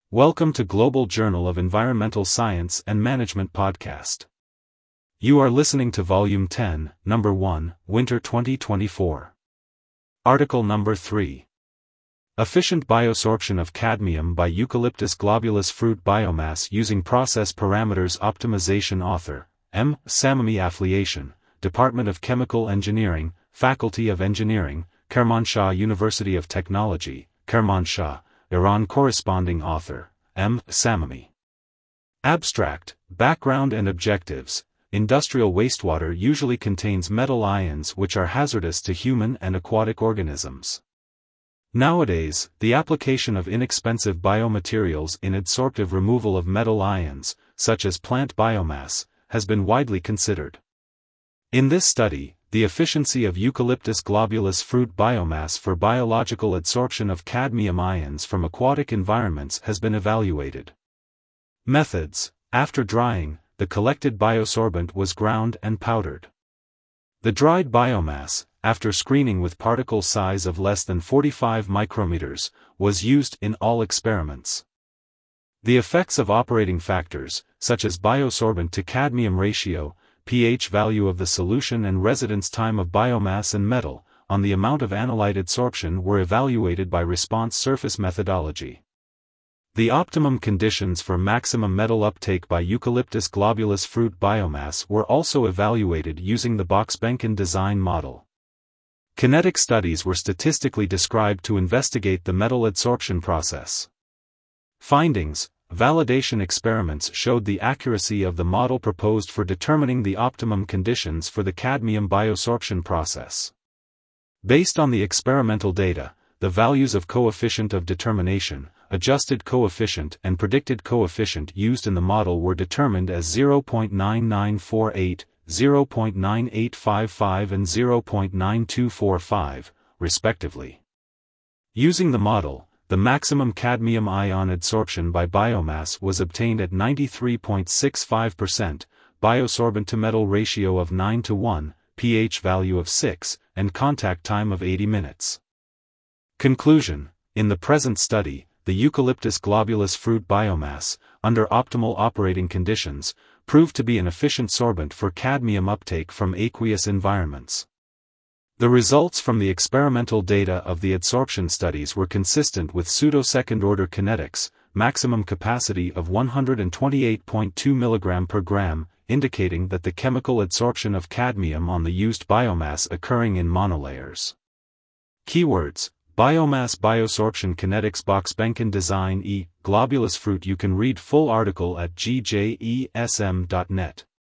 Welcome to Global Journal of Environmental Science and Management podcast. You are listening to Volume 10, Number 1, Winter 2024. Article Number 3. Efficient Biosorption of Cadmium by Eucalyptus globulus Fruit Biomass Using Process Parameters Optimization. Author, M. Samami Affiliation, Department of Chemical Engineering, Faculty of Engineering, Kermanshah University of Technology, Kermanshah, Iran. Corresponding author, M. Samami. Abstract, Background and Objectives. Industrial wastewater usually contains metal ions which are hazardous to human and aquatic organisms. Nowadays, the application of inexpensive biomaterials in adsorptive removal of metal ions, such as plant biomass, has been widely considered. In this study, the efficiency of Eucalyptus globulus fruit biomass for biological adsorption of cadmium ions from aquatic environments has been evaluated. Methods: after drying, the collected biosorbent was ground and powdered. The dried biomass, after screening with particle size of less than 45 micrometers, was used in all experiments. The effects of operating factors, such as biosorbent to cadmium ratio, pH value of the solution and residence time of biomass and metal, on the amount of analyte adsorption were evaluated by response surface methodology. The optimum conditions for maximum metal uptake by Eucalyptus globulus fruit biomass were also evaluated using the Box-Behnken design model. Kinetic studies were statistically described to investigate the metal adsorption process. Findings: validation experiments showed the accuracy of the model proposed for determining the optimum conditions for the cadmium biosorption process. Based on the experimental data, the values of coefficient of determination, adjusted coefficient and predicted coefficient used in the model were determined as 0.9948, 0.9855 and 0.9245, respectively. Using the model, the maximum cadmium ion adsorption by biomass was obtained at 93.65%, biosorbent to metal ratio of 9:1, pH value of 6, and contact time of 80 minutes. Conclusion: in the present study, the Eucalyptus globulus fruit biomass, under optimal operating conditions, proved to be an efficient sorbent for cadmium uptake from aqueous environments. The results from the experimental data of the adsorption studies were consistent with pseudo-second-order kinetics, maximum capacity of 128.2 mg per gram, indicating that the chemical adsorption of cadmium on the used biomass occurring in monolayers. Keywords: biomass biosorption kinetics Box-Behnken design globulus fruit. You can read full article at gjesm.net.